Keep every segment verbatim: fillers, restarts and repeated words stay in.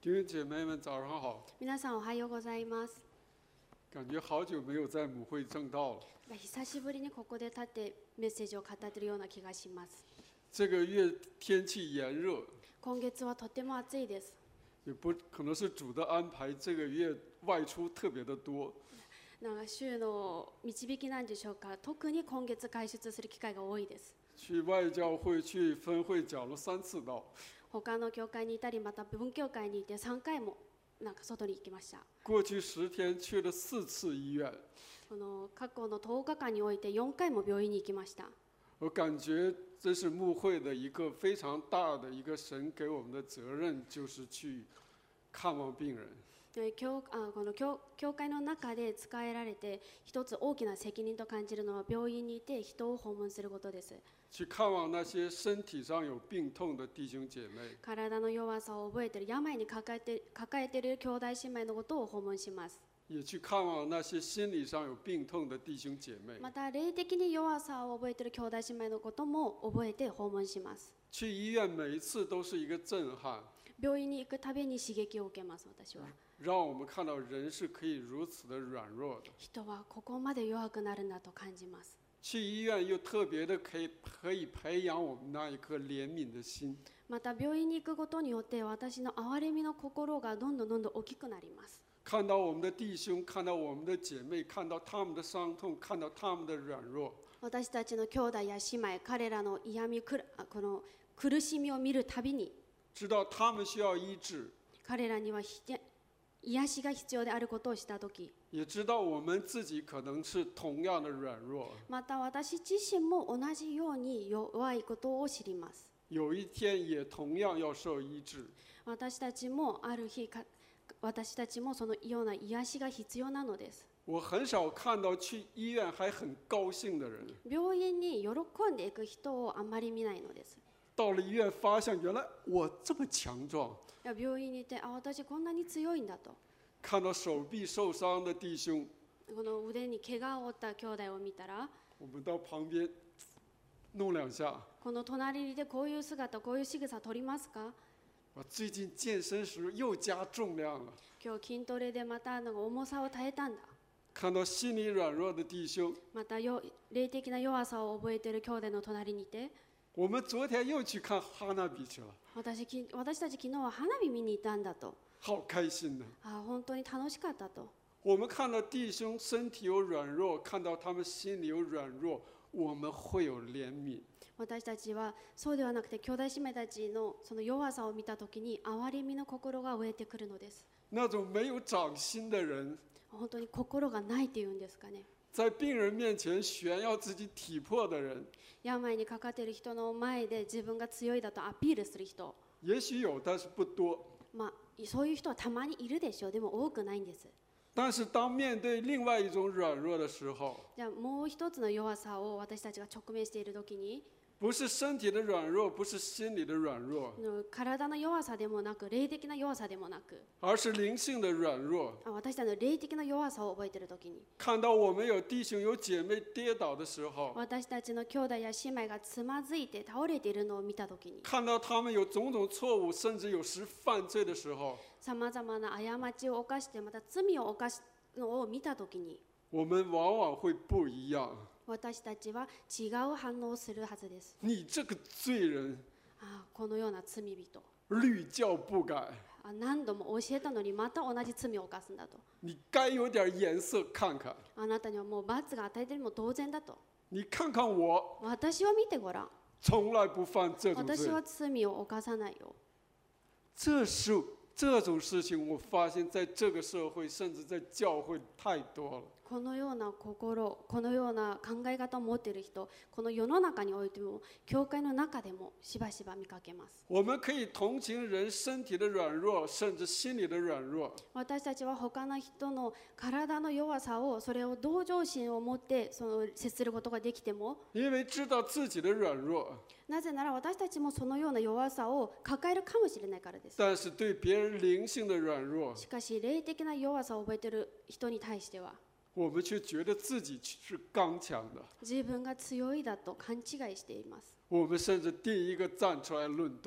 弟兄姐妹们，早上好！ 皆さんおはようございます。 感觉好久没有在母会正道了。 久しぶりにここで立ってメッセージを語っているような気がします。 这个月天气炎热， 今月はとても暑いです。 也不可能是主的安排，这个月外出特别的多。 なんか週の導きなんでしょうか。特に今月外出する機会が多いです。 去外教会、去分会讲了三次道。 他の教会にいたり、また文教会にいてさんかいもなんか外に行きました。 过去十天去了四次医院。 この過去のとおかかんにおいてよんかいも病院に行きました。 我感觉这是牧会的一个非常大的一个神给我们的责任，就是去看望病人。 教あこの 教, 教会の中で使えられて一つ大きな責任と感じるのは病院にいて人を訪問することです。 去看望那些身体上有病痛的弟兄姐妹。 体の弱さを覚えている、病に抱えて抱えている兄弟姉妹のことを訪問します。 也去看望那些心理上有病痛的弟兄姐妹。 また霊的に弱さを覚えている兄弟姉妹のことも覚えて訪問します。 去医院每一次都是一个震撼。 病院に行くたびに刺激を受けます。私は。 让我们看到人是可以如此的软弱的。 人はここまで弱くなるんだと感じます。 去医院又特别的可以可以培养我们那一颗怜悯的心。 また病院に行くことによって私の憐れみの心がどんどんどんどん大きくなります。 看到我们的弟兄，看到我们的姐妹，看到他们的伤痛，看到他们的软弱。 私たちの兄弟や姉妹、彼らの嫌み、この苦しみを見るたびに、 知道他们需要医治。 彼らには癒しが必要であることをしたとき、 也知道我们自己可能是同样的软弱。 また私自身も同じように弱いことを知ります。 有一天也同样要受医治。 私たちもある日、私たちもそのような癒しが必要なのです。 我很少看到去医院还很高兴的人。 病院に喜んでいく人をあまり見ないのです。 到了医院发现原来我这么强壮。 病院にいて、あ、私こんなに強いんだと。 看到手臂受伤的弟兄， この腕に怪我を負った兄弟を見たら、 我们到旁边弄两下。 この隣でこういう姿、こういう仕草取りますか？ 我最近健身时又加重量了。 今日筋トレでまたなんか重さを耐えたんだ。 看到心理软弱的弟兄， また霊的な弱さを覚えている兄弟の隣にいて、 我们昨天又去看哈娜比去了。 私私たち昨日は花火見に行ったんだと。 好开心呢！ あ、本当に楽しかったと。 我们看到弟兄身体有软弱，看到他们心里有软弱，我们会有怜悯。 私たちはそうではなくて、兄弟姉妹たちのその弱さを見たときに憐れみの心が飢えてくるのです。 那种没有掌心的人， 本当に心がないっていうんですかね。 在病人面前炫耀自己体魄的人， 病にかかっている人の前で自分が強いだとアピールする人。 也许有，但是不多。 まあ、そういう人はたまにいるでしょう。でも多くないんです。 但是当面对另外一种软弱的时候， じゃあもう一つの弱さを私たちが直面しているときに、 不是身体的软弱，不是心理的软弱， 体の弱さでもなく、霊的な弱さでもなく、 而是灵性的软弱。 私たちの霊的な弱さを覚えているときに、 看到我们有弟兄有姐妹跌倒的时候， 私たちの兄弟や姉妹がつまずいて倒れているのを見たときに、 看到他们有种种错误，甚至有時犯罪的時候， さまざまな過ちを犯してまた罪を犯すのを見たときに、 我们往往会不一样。 私たちは違う反応をするはずです。 你这个罪人， あ、このような罪人、 屡教不改。 あ、何度も教えたのにまた同じ罪を犯すんだと。 你该有点颜色看看。 あなたにはもう罰が与えているのも同然だと。 你看看我， 私を見てごらん。 从来不犯这种罪。 私は罪を犯さないよ。 这是这种事情，我发现在这个社会，甚至在教会太多了。 このような心、このような考え方を持っている人、この世の中においても、教会の中でもしばしば見かけます。 我们可以同情人身体的软弱，甚至心理的软弱。 私たちは他の人の体の弱さを、それを同情心を持ってその接することができても、 因为知道自己的软弱。 なぜなら私たちもそのような弱さを抱えるかもしれないからです。 但是对别人灵性的软弱， しかし霊的な弱さを覚えている人に対しては、 我们却觉得自己是刚强的。 自分が強いだと勘違いしています。 我们甚至第一个站出来论断。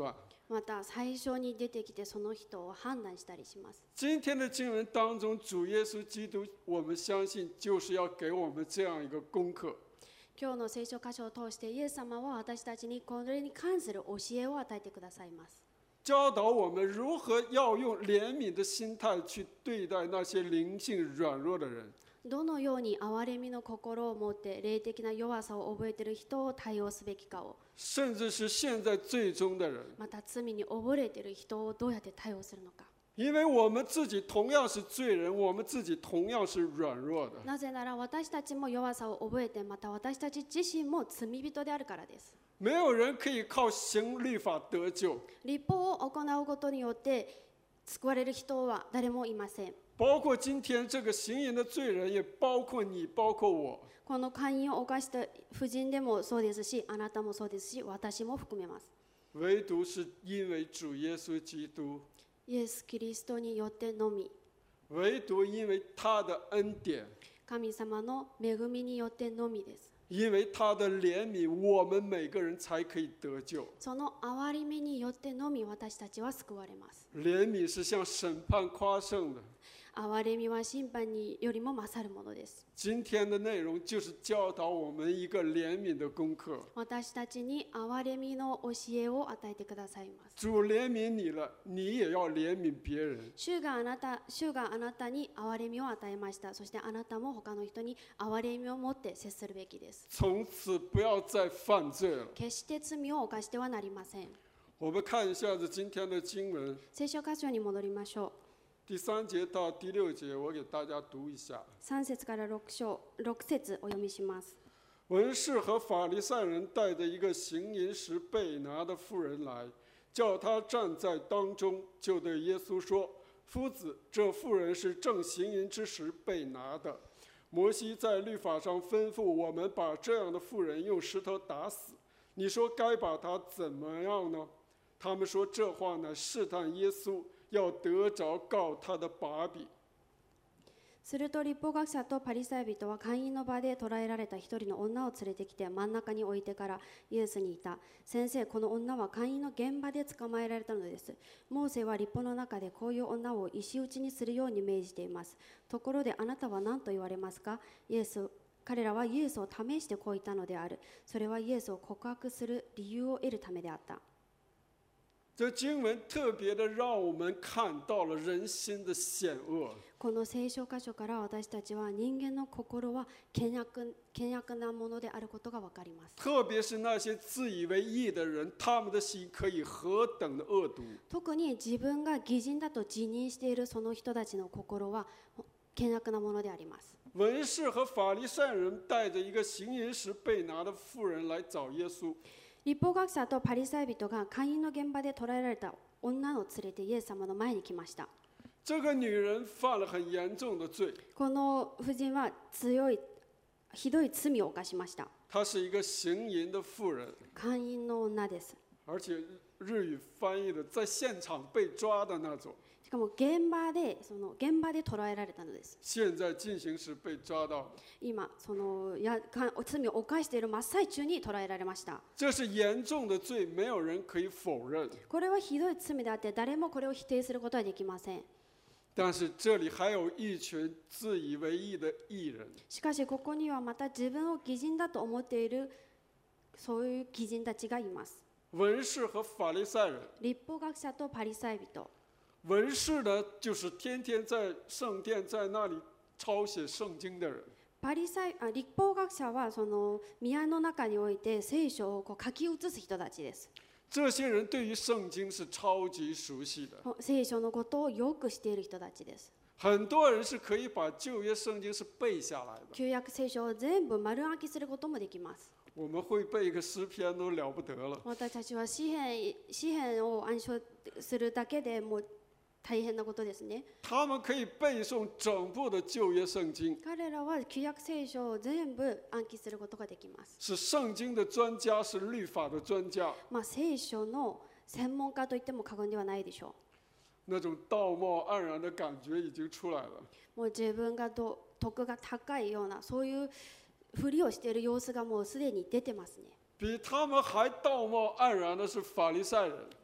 また最初に出てきてその人を判断したりします。 今天的经文当中，主耶稣基督，我们相信就是要给我们这样一个功课。 今日の聖書箇所を通してイエス様は私たちにこれに関する教えを与えてくださいます。 教导我们如何要用怜悯的心态去对待那些灵性软弱的人。 どのように憐れみの心を持って霊的な弱さを覚えている人を対応すべきかを、 甚至是现在最终的人， また罪に溺れている人をどうやって対応するのか。 因为我们自己同样是罪人，我们自己同样是软弱的。 なぜなら私たちも弱さを覚えて、また私たち自身も罪人であるからです。 没有人可以靠行律法得救， 律法を行うことによって救われる人は誰もいません。 包括今天这个行淫的罪人，也包括你，包括我。 この姦淫を犯した婦人でもそうですし、あなたもそうですし、私も含めます。 唯独是因为主耶稣基督， イエス・キリストによってのみ、 唯独因为他的恩典， 神様の恵みによってのみです。 因为他的怜悯，我们每个人才可以得救。 その憐れみによってのみ私たちは救われます。 怜悯是向审判夸胜的。 憐れみは審判によりも勝るものです。 今天的内容就是教導我们一个怜悯的功课。 私たちに憐れみの教えを与えてくださいます。 主怜悯你了，你也要怜悯别人。 主があなた、主があなたに憐れみを与えました。そしてあなたも他の人に憐れみを持って接するべきです。 从此不要再犯罪了。 決して罪を犯してはなりません。 我们看一下子今天的经文， 聖書箇所に戻りましょう。 第三节到第六节，我给大家读一下。 さん節からろく章、ろく節お読みします。 文士和法利赛人带着一个行淫时被拿的妇人来，叫他站在当中，就对耶稣说：“夫子，这妇人是正行淫之时被拿的。摩西在律法上吩咐我们把这样的妇人用石头打死。你说该把她怎么样呢？”他们说这话呢，试探耶稣，要得着告他的把柄。 すると律法学者とパリサイ人は会員の場で捕らえられた一人の女を連れてきて真ん中に置いてからイエスに言った。先生、この女は会員の現場で捕まえられたのです。モーセは律法の中でこういう女を石打ちにするように命じています。ところであなたは何と言われますか？イエス彼らはイエスを試してこう言ったのである。それはイエスを告白する理由を得るためであった。 这经文特别的让我们看到了人心的险恶。 この聖書箇所から私たちは人間の心は険悪、険悪なものであることがわかります。 特別是那些自以为义的人，他们的心可以何等的恶毒。 特に自分が義人だと自認しているその人たちの心は険悪なものであります。 文士和法利赛人带着一个行淫时被拿的妇人来找耶稣。 律法学者とパリサイ人が会員の現場で捕らえられた女を連れてイエス様の前に来ました。 这个女人犯了很严重的罪。 この婦人は強い、ひどい罪を犯しました。 她是一个行淫的妇人。 会員の女です。 而且日语翻译的在现场被抓的那种。 しかも現場でその現場で捕らえられたのです。 現在進行時被抓到的。 今そのや罪を犯している真っ最中に捕らえられました。 这是严重的罪，没有人可以否認。 これはひどい罪であって誰もこれを否定することはできません。 但是这里还有一群自以为義的義人。 しかしここにはまた自分を義人だと思っているそういう義人たちがいます。 文士和法利賽人。 律法学者とパリサイ人。 文士呢，就是天天在聖殿在那裡抄寫聖經的人。 パリサイあ律法学者はその宮の中において聖書をこう書き写す人たちです。 这些人对于聖經是超級熟悉的。 聖書のことをよくしている人たちです。 很多人是可以把旧約聖經是背下來的。 旧約聖書を全部丸暗記することもできます。 我们会背一个詩篇都了不得了。 私たちは詩篇、詩篇を暗唱するだけでもう大変なことですね。 他们可以背诵整部的旧約聖經。 彼らは旧約聖書を全部暗記することができます。 是聖經的專家，是律法的專家。 まあ聖書の専門家といっても過言ではないでしょう。那種道貌岸然的感覺已經出來了。 もう自分がど徳が高いようなそういうふりをしている様子がもうすでに出てますね。 比他們還道貌岸然的是法利賽人。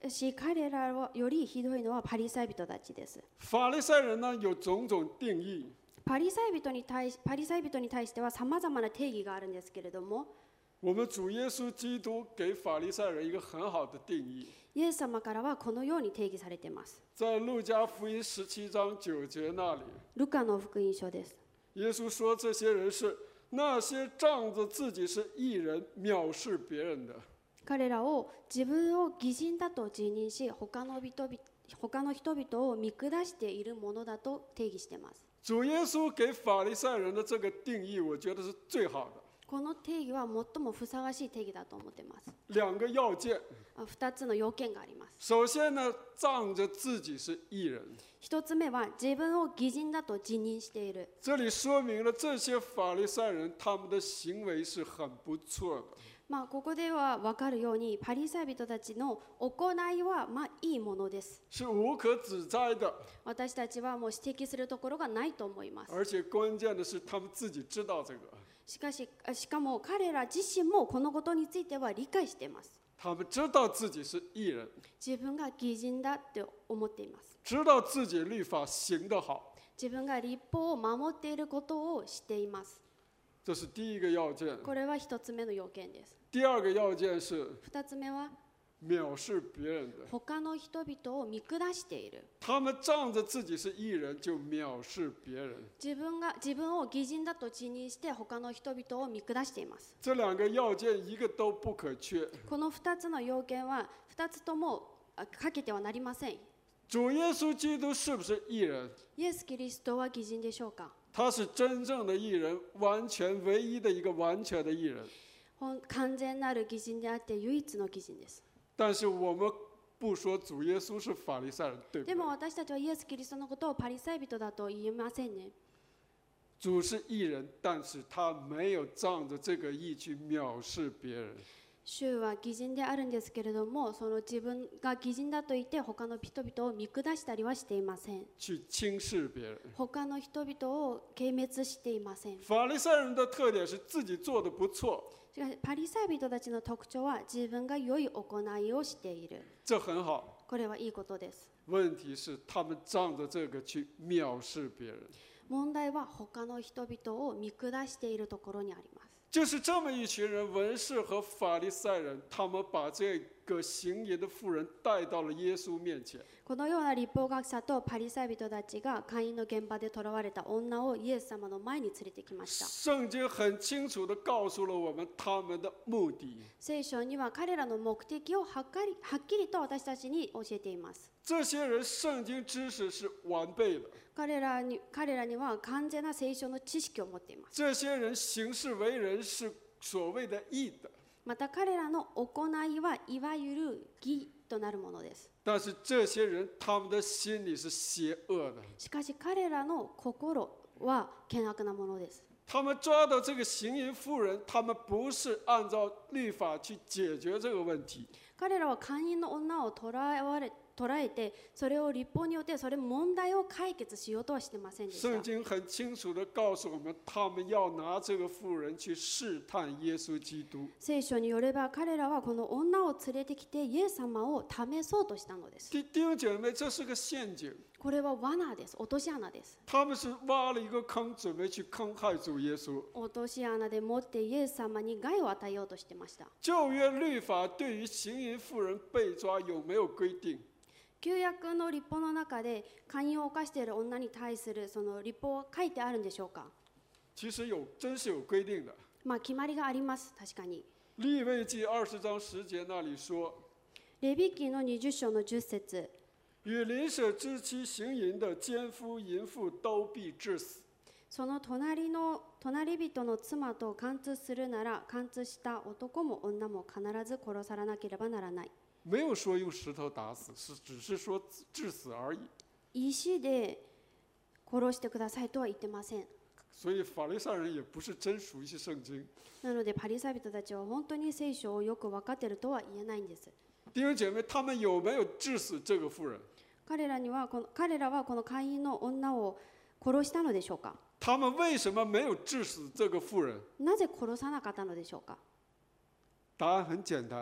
し彼らよりひどいのはパリサイ人たちです。 法利赛人呢有种种定义， パリサイ人に対しパリサイ人に対してはさまざまな定義があるんですけれども、 我们主耶稣基督给法利赛人一个很好的定义， イエス様からはこのように定義されています。 在路加福音十七章九节那里， ルカの福音書です。 耶稣说这些人是那些仗着自己是义人藐视别人的。 彼らを自分を義人だと自認し、他の人々他の人々を見下しているものだと定義しています。 主耶稣给法利赛人的这个定义，我觉得是最好的。 この定義は最もふさわしい定義だと思っています。 两个要件， ふたつの要件があります。 首先呢，仗着自己是义人。 一つ目は自分を義人だと自認している。 这里说明了这些法利赛人他们的行为是很不错的。 まあ、ここでは分かるようにパリサイ人たちの行いはまあいいものです。 是无可指摘的。 私たちはもう指摘するところがないと思います。 而且关键的是，他们自己知道这个。 しかし、しかも彼ら自身もこのことについては理解しています。 他们知道自己是义人， 自分が義人だって思っています。 知道自己律法行得好。 自分が律法を守っていることをしています。 这是第一个要件。 これは一つ目の要件です。 第二个要件是二つ目は藐視别人的。 他の人々を見下している。 他们仗着自己是义人，就藐視别人。 自分が自分を義人だと自認して他の人々を見下しています。 这两个要件一个都不可缺。 この二つの要件は二つともかけてはなりません。 主耶稣基督是不是义人？ イエス・キリストは義人でしょうか？ 他是真正的义人，完全唯一的一个完全的义人。 完全なる義人であって唯一の義人です。 但是我们不说主耶稣是法利赛人，对不对？ でも私たちはイエス・キリストのことをパリサイ人だと言えませんね。 主是义人，但是他没有仗着这个义去藐視别人。 主は義人であるんですけれども、その自分が義人だと言って他の人々を見下したりはしていません。 去轻視别人。 他の人々を軽蔑していません。 法利赛人的特点是自己做的不错。 しかしパリサイ人たちの特徴は自分が良い行いをしている。 这很好。 これはいいことです。 问题是他们仗着这个去藐視别人。 問題は他の人々を見下しているところにあります。 就是这么一群人，文士和法利赛人，他们把这个行淫的妇人带到了耶稣面前。 このような律法学者とパリサイ人たちが会員の現場で囚われた女をイエス様の前に連れてきました。 圣经很清楚地告诉了我们他们的目的。 聖書には彼らの目的をはっかりはっきりと私たちに教えています。 这些人圣经知识是完备的。 彼らに彼らには完全な聖書の知識を持っています。 这些人行事为人是所谓的义的。 また彼らの行いはいわゆる義となるものです。 但是这些人他们的心里是邪恶的。 しかし彼らの心は険悪なものです。 他们抓到这个行淫妇人，他们不是按照律法去解决这个问题。 彼らは会員の女を捕らわれ捉えて、それを律法によってそれ問題を解決しようとはしてませんでした。 圣经很清楚地告诉我们，他们要拿这个妇人去试探耶稣基督。 聖書によれば彼らはこの女を連れてきてイエス様を試そうとしたのです。 弟弟兄姐妹，这是个陷阱。 これは罠です。落とし穴です。 他们是挖了一个坑，准备去坑害主耶稣。 落とし穴でもってイエス様に害を与えようとしてました。 旧约律法对于行淫妇人被抓有没有规定？ 旧約の律法の中で姦淫を犯している女に対するその律法は書いてあるんでしょうか？ 其实有，真是有规定的。 まあ決まりがあります。確かに。 利未记二十章十节那里说， レビ記のにじゅっ章のじゅっ節。 与邻舍之妻行淫的奸夫淫婦都必致死。 その隣の隣人の妻と貫通するなら貫通した男も女も必ず殺さなければならない。 没有说用石头打死，是只是说致死而已。 石で殺してくださいとは言ってません。 所以法利赛人也不是真熟悉圣经。 なのでパリサイ人たちは本当に聖書をよく分かっているとは言えないんです。 弟兄姐妹，他们有没有致死这个妇人？ 彼らにはこの彼らはこの会員の女を殺したのでしょうか？ 他们为什么没有致死这个妇人？ なぜ殺さなかったのでしょうか？ 答案很简单。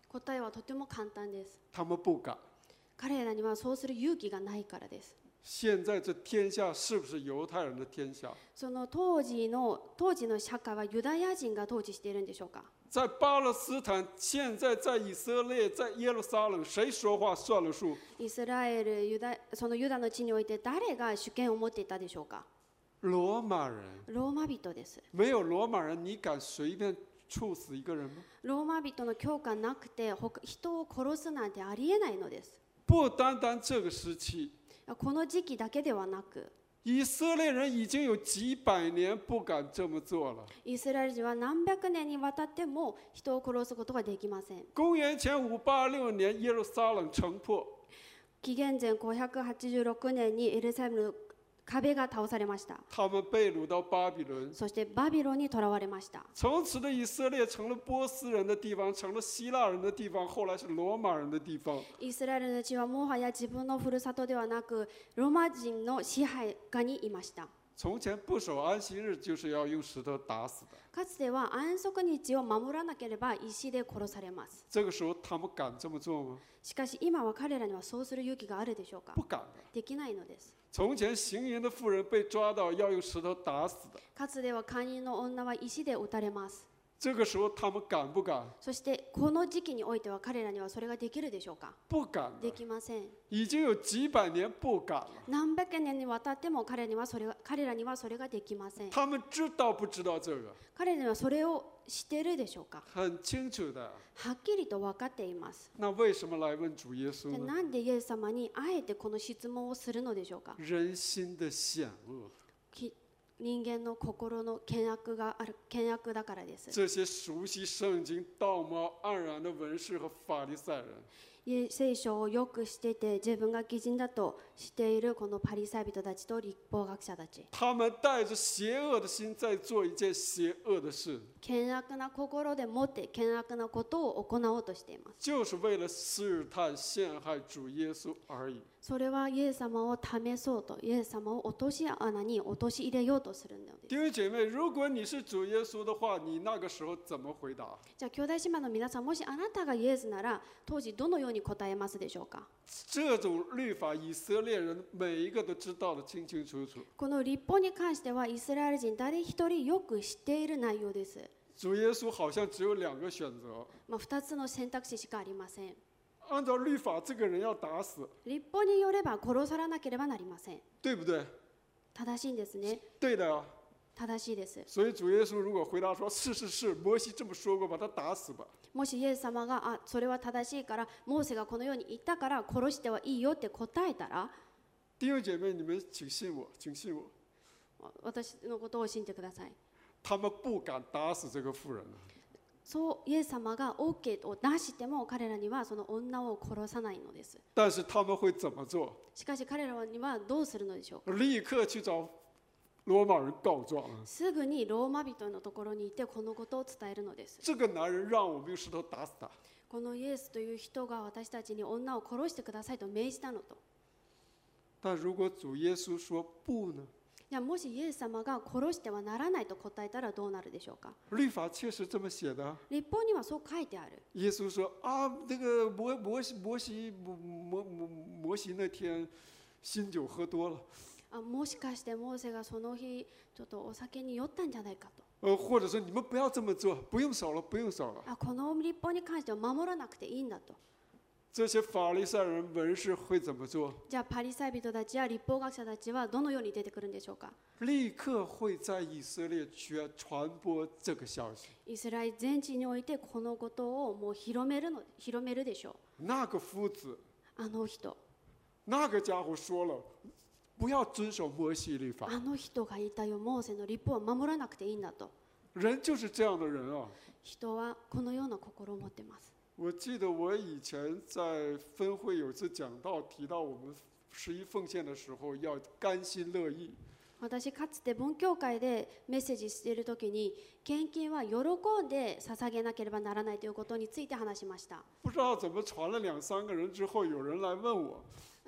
答えはとても簡単です。 他们不敢。 彼らにはそうする勇気がないからです。 现在这天下是不是犹太人的天下？ その当時の当時の社会はユダヤ人が統治しているんでしょうか。 在巴勒斯坦，现在在以色列，在耶路撒冷，谁说话算了数？ イスラエルユダそのユダの地において誰が主権を持っていたでしょうか。 罗马人。 ローマ人です。 没有罗马人，你敢随便处死一个人吗？ ローマ人の許可なくて人を殺すなんてありえないのです。 不单单这个时期。 この時期だけではなく、 以色列人已经有几百年不敢这么做了。 イスラエル人は何百年にわたっても人を殺すことができません。 公元前五八六年，耶路撒冷城破。 紀元前ごひゃくはちじゅうろくねんにエルサレムの壁が倒されました。 他们被掳到巴比伦。 そしてバビロンに囚われました。 从此的以色列成了波斯人的地方，成了希腊人的地方，后来是罗马人的地方。 イスラエルの地はもはや自分のふるさとではなく、ローマ人の支配下にいました。 从前不守安息日，就是要用石头打死的。 かつては安息日を守らなければ石で殺されます。 这个时候他们敢这么做吗？ しかし今は彼らにはそうする勇気があるでしょうか。 不敢的。 できないのです。 从前行淫的妇人被抓到，要用石头打死的。 かつては姦淫の女は石で撃たれます。 这个时候他们敢不敢？ そしてこの時期においては彼らにはそれができるでしょうか。 不敢的。 できません。 已经有几百年不敢了。 何百年にわたっても彼にはそれが彼らにはそれができません。 他们知道不知道这个？ 彼らにはそれを知っているでしょうか。 很清楚的。 はっきりと分かっています。 那为什么来问主耶稣呢？ なんでイエス様にあえてこの質問をするのでしょうか。 人心的险恶。 人間の心の険悪がある険悪だからです。 这些熟悉圣经、道貌岸然的文士和法利赛人。 聖書をよく知っていて自分が義人だとしているこのパリサイ人たちと立法学者たち。 他们带着邪恶的心在做一件邪恶的事。 険悪な心でもって険悪なことを行おうとしています。 就是为了试探、陷害主耶稣而已。 それはイエス様を試そうと、イエス様を落とし穴に陥れようとするのです。 弟兄姐妹，如果你是主耶稣的话，你那个时候怎么回答？ じゃあ兄弟姉妹の皆さん、もしあなたがイエスなら当時どのように答えますでしょうか。 这种律法，以色列人每一个都知道的清清楚楚。 この立法に関してはイスラエル人誰一人よく知っている内容です。 主耶稣好像只有两个選擇。 まあ、二つの選択肢しかありません。 按照律法，这个人要打死。 立法によれば殺さなければなりません。 对不对？ 正しいんですね。 对的啊。 正しいです。 所以主耶稣如果回答说：“是是是，摩西这么说过，把他打死吧。” もしイエス様があそれは正しいからモーセがこのように言ったから殺してはいいよって答えたら、 弟兄姐妹，你们请信我，请信我。 私のことを信じてください。 他们不敢打死这个妇人。 そうイエス様が OK を出しても彼らにはその女を殺さないのです。 但是他们会怎么做？ しかし彼らにはどうするのでしょうか。 立刻去找罗马人告状。 すぐにローマ人のところに行ってこのことを伝えるのです。 这个男人让我们用石头打死他。 このイエスという人が私たちに女を殺してくださいと命じたのと。 但如果主耶稣说不呢？ じゃあもしイエス様が殺してはならないと答えたらどうなるでしょうか。 律法确实这么写的。 立法にはそう書いてある。 耶稣说啊，那个摩摩西摩西摩摩摩摩西那天新酒喝多了。 あもしかしてモーセがその日ちょっとお酒に酔ったんじゃないかと。 呃，或者说你们不要这么做，不用守了，不用守了。 あこの立法に関しては守らなくていいんだと。 这些法利赛人文士会怎么做？ じゃあパリサイ人たちや立法学者たちはどのように出てくるんでしょうか。 立刻会在以色列全传播这个消息。 イスラエル全地においてこのことをもう広めるの広めるでしょう。 那个夫子， あの人。 那个家伙说了，不要遵守摩西律法。 あの人が言ったよ、モーセの立法は守らなくていいんだと。 人就是这样的人啊。 人はこのような心を持っています。 我记得我以前在分会有次讲到提到我们十一奉献的时候要甘心乐意。 私かつて文教会でメッセージしているときに献金は喜んで捧げなければならないということについて話しました。 不知道怎么传了两三个人之后，有人来问我。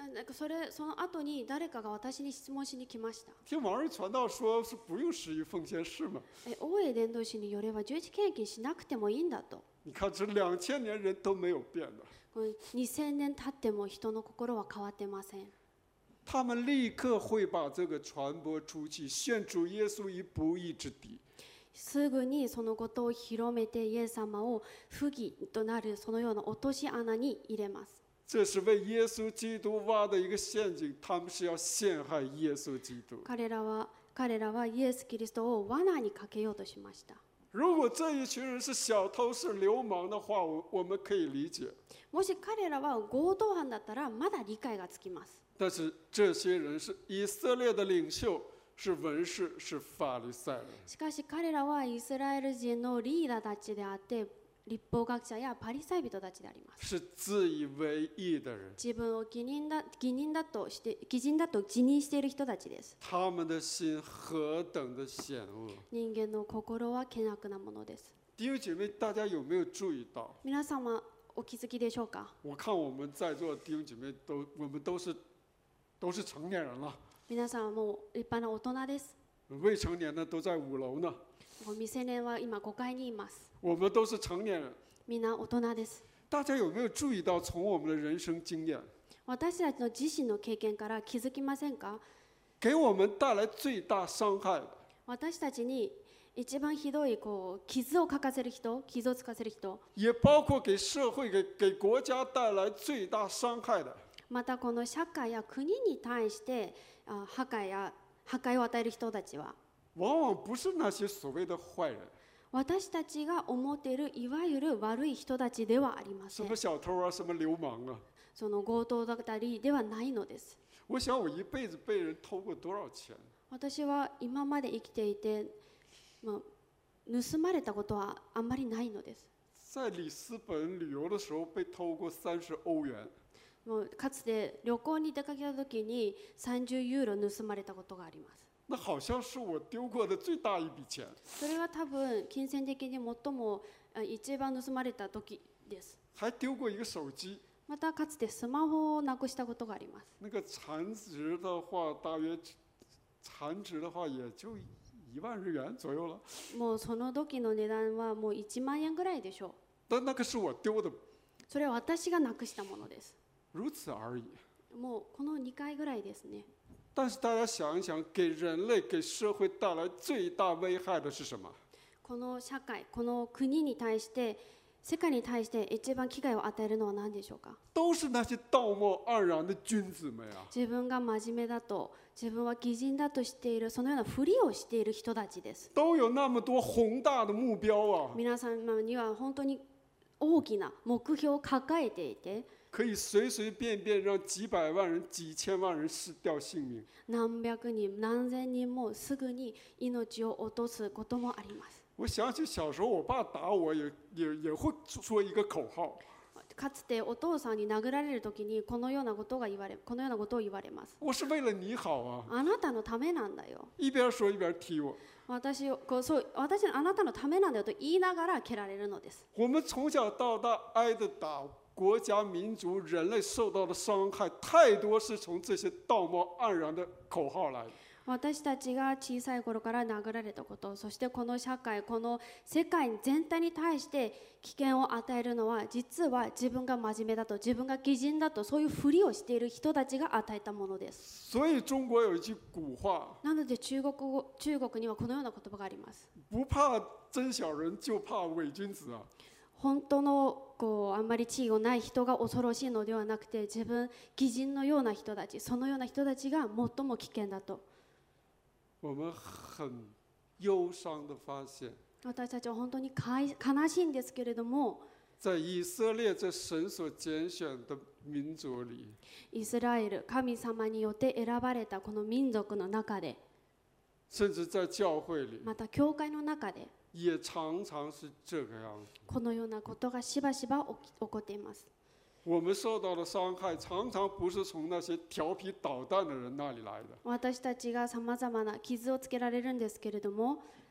あなんかそれその後に誰かが私に質問しに来ました。 听网上传道说是不用十一奉献是吗？ え大江伝道師によれば十一献金しなくてもいいんだと。 你看这两千年人都没有变的， これにせんねん経っても人の心は変わってません。 他们立刻会把这个传播出去，献主耶稣于不义之地。 すぐにそのことを広めてイエス様を不義となるそのような落とし穴に入れます。 这是为耶稣基督挖的一个陷阱，他们是要陷害耶稣基督。 彼らは彼らはイエス・キリストを罠にかけようとしました。 如果这一群人是小偷、是流氓的话，我我们可以理解。 もし彼らは強盗犯だったらまだ理解がつきます。 但是这些人是以色列的领袖，是文士，是法利赛人。 しかし彼らはイスラエル人のリーダーたちであって、立法学者やパリサイ人たちであります。 是自以为義的人。 自分を義人だ義人だとして義人だと自認している人たちです。 他们的心何等的险恶！ 人間の心は険悪なものです。 弟兄姐妹，大家有没有注意到？ 皆様お気づきでしょうか？ 我看我们在座的弟兄姐妹都，我们都是都是成年人了。 皆さんはもう立派な大人です。 未成年的都在五楼呢。 未成年は今ごかいにいます。 我们都是成年人。 みんな大人です。 大家有没有注意到，从我们的人生经验， 私たちの自身の経験から気づきませんか？ 给我们带来最大伤害的， 私たちに一番ひどいこう傷をかかせる人、傷をつかせる人、 也包括给社会、给给国家带来最大伤害的， またこの社会や国に対してあ破壊や破壊を与える人たちは、 往往不是那些所谓的坏人。 私たちが思っているいわゆる悪い人たちではありません。 什么小偷啊，什么流氓啊！ その強盗だったりではないのです。 我想我一辈子被人偷过多少钱？ 私は今まで生きていて、まあ、盗まれたことはあんまりないのです。 在里斯本旅游的时候被偷过三十欧元。 もうかつて旅行に出かけた時にさんじゅうユーロ盗まれたことがあります。 那好像是我丢过的最大一笔钱。 それは多分金銭的に最も一番盗まれた時です。 还丢过一个手机。 またかつてスマホをなくしたことがあります。 那个残值的话，大约残值的话也就一万日元左右了。 もうその時の値段はもういちまんえんぐらいでしょう。 但那个是我丢的。 それは私がなくしたものです。 如此而已。 もうこのにかいぐらいですね。 但是大家想一想，给人类、给社会带来最大危害的是什么？ この社会、この国に対して、世界に対して一番危害を与えるのは何でしょうか？ 都是那些道貌岸然的君子们啊！ 自分が真面目だと、自分は義人だとしている、そのようなふりをしている人たちです。 都有那么多宏大的目标啊！ 皆様には本当に大きな目標を抱えていて。 可以随随便便让几百万人、几千万人失掉性命。 何百人、何千人もすぐに命を落とすこともあります。 我想起小时候，我爸打我也也也会说一个口号。 かつてお父さんに殴られるときにこのようなことが言われ、このようなことを言われます。 我是为了你好啊！ あなたのためなんだよ。 一边说一边踢我。 私をこうそう私あなたのためなんだよと言いながら蹴られるのです。 我们从小到大挨的打。国家、民族、人类受到的伤害太多，是从这些道貌岸然的口号来的。 私たちが小さい頃から殴られたこと、そしてこの社会、この世界全体に対して危険を与えるのは、実は自分が真面目だと、自分が義人だと、そういうふりをしている人たちが与えたものです。 所以中国有一句古话。 なので中国語、中国にはこのような言葉があります。 不怕真小人，就怕伪君子啊。 本当のこうあんまり地位がない人が恐ろしいのではなくて、自分義人のような人たち、そのような人たちが最も危険だと。 我们很忧伤的发现， 私たちは本当に悲しいんですけれども、 在以色列这神所拣選的民族里， イスラエル、神様によって選ばれたこの民族の中で、 甚至在教会里， また教会の中で。 也常常是这个样子。 このようなことがしばしば起こっています。 我们受到的伤害常常不是从那些调皮捣蛋的人那里来的。 私たちがさまざまな傷をつけられるんですけれども、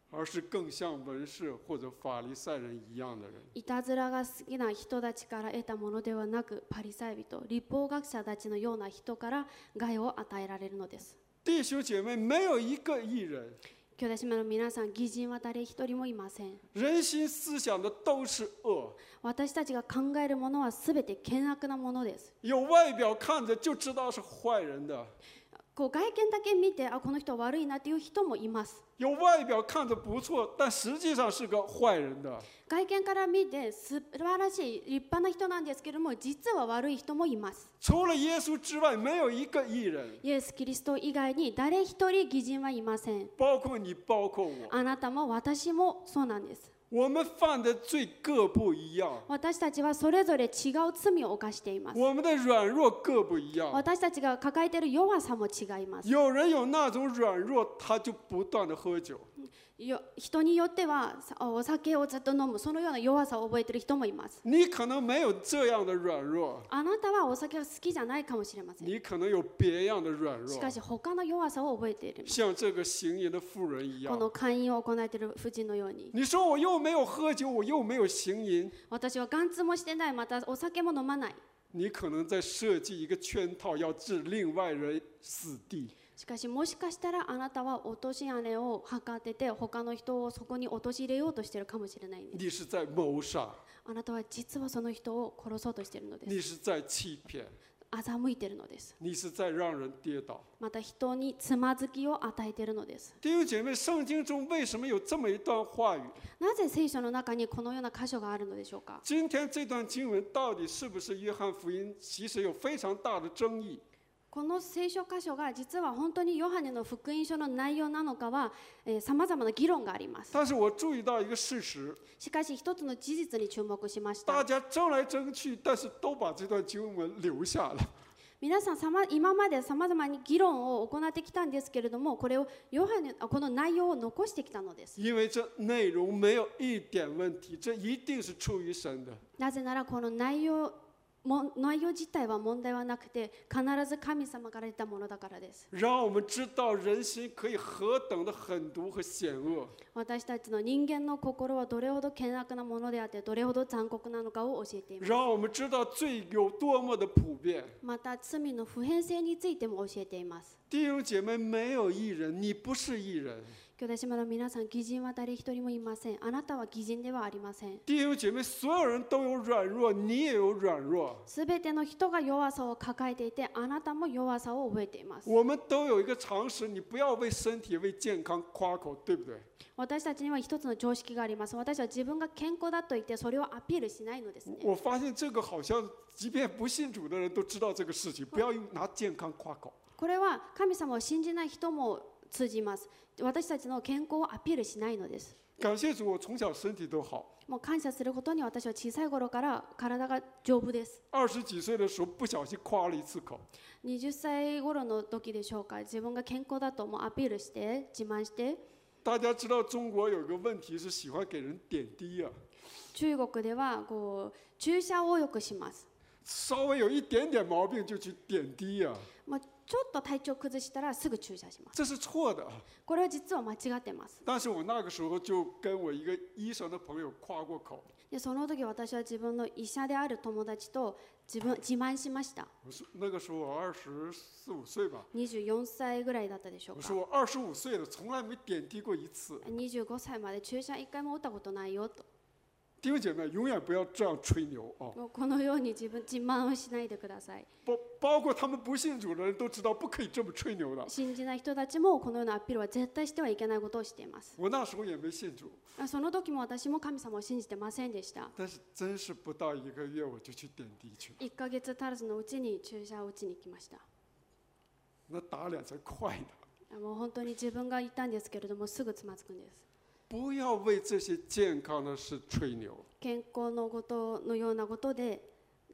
而是更像文士或者法利赛人一样的人。 いたずらが好きな人たちから得たものではなく、パリサイ人、律法学者たちのような人から害を与えられるのです。 弟兄姐妹，没有一个义人。 兄弟姉妹の皆さん、義人は誰一人もいません。 人心思想的都是恶。 私たちが考えるものはすべて険悪なものです。 有外表看着就知道是坏人的。 こう外見だけ見て、あ、この人は悪いなっていう人もいます。 有外表看着不错，但实际上是个坏人的。 外見から見て素晴らしい立派な人なんですけれども、実は悪い人もいます。 除了耶稣之外，没有一个义人。 イエス・キリスト以外に誰一人義人はいません。 包括你，包括我。 あなたも私もそうなんです。 我们犯的罪各不一样。 私たちはそれぞれ違う罪を犯しています。 我们的软弱各不一样。 私たちが抱えている弱さも違います。 有人有那种软弱，他就不断的喝酒。 よ人によってはお酒をずっと飲む、そのような弱さを覚えている人もいます。 你可能没有这样的软弱。 あなたはお酒が好きじゃないかもしれません。 你可能有别样的软弱。 しかし他の弱さを覚えている。 像这个行淫的妇人一样。 この姦淫を行えている婦人のように。 你说我又没有喝酒，我又没有行淫。 私は眼痛もしてない、またお酒も飲まない。 你可能在设计一个圈套，要置另外人死地。 しかしもしかしたらあなたは落とし穴を図ってて、他の人をそこに陥れようとしているかもしれないんです。 你是在謀殺。 あなたは実はその人を殺そうとしているのです。 你是在欺骗。 欺いているのです。 你是在让人跌倒。 また人につまずきを与えているのです。 弟兄姐妹，圣经中为什么有这么一段话语？ なぜ聖書の中にこのような箇所があるのでしょうか。 今天这段经文到底是不是约翰福音？其实有非常大的争议。 この聖書箇所が実は本当にヨハネの福音書の内容なのかは、えー、様々な議論があります。 但是我注意到一个事实。 しかし一つの事実に注目しました。 大家争来争去，但是都把这段经文留下了。 皆さんさま今までさまざまに議論を行ってきたんですけれども、これをヨハネこの内容を残してきたのです。 因为这内容没有一点问题，这一定是出于神的。 なぜならこの内容も内容自体は問題はなくて、必ず神様から出たものだからです。 让我们知道人心可以何等的狠毒和险恶。 私たちの人間の心はどれほど険悪なものであって、どれほど残酷なのかを教えています。 让我们知道罪有多么的普遍。 また罪の普遍性についても教えています。 弟兄姐妹，没有义人，你不是义人。 兄弟姉妹の皆さん、義人は誰一人もいません。あなたは義人ではありません。 弟兄姐妹，所有人都有软弱，你也有软弱。 すべての人が弱さを抱えていて、あなたも弱さを覚えています。 我们都有一个常识，你不要为身体、为健康夸口，对不对？ 私たちには一つの常識があります。私は自分が健康だと言ってそれをアピールしないのですね。 我发现这个好像，即便不信主的人都知道这个事情，不要用拿健康夸口。 これは神様を信じない人も通じます。私たちの健康をアピールしないのです。 感謝主，我从小身体都好。 もう感謝することに私は小さい頃から体が丈夫です。 二十几岁的时候不小心夸了一次口。 にじゅっさい頃の時でしょうか、自分が健康だともうアピールして自慢して。 大家知道中国有个问题是喜欢给人点滴啊。 中国ではこう注射をよくします。 稍微有一点点毛病就去点滴啊。 まあちょっと体調崩したらすぐ注射します。 这是错的。 これは実は間違ってます。 但是我那个时候就跟我一个医生的朋友夸过口。 でその時私は自分の医者である友達と自分自慢しました。 那个时候我二十四五岁吧。 にじゅうよんさいぐらいだったでしょうか。 我说我二十五岁了，从来没点滴过一次。 にじゅうごさいまで注射一回も打ったことないよと。 弟兄姐妹，永远不要这样吹牛啊！ このように自分自慢をしないでください。 包包括他们不信主的人都知道，不可以这么吹牛的。 信じない人たちもこのようなアピールは絶対してはいけないことをしています。 我那时候也没信主。 その時も私も神様を信じてませんでした。 但是真是不到一个月我就去点滴去了。 一ヶ月足らずのうちに注射を打ちに行きました。 那打脸才快呢。 もう本当に自分がいたんですけれども、すぐつまずくんです。 不要为这些健康的事吹牛。 健康のことのようなことで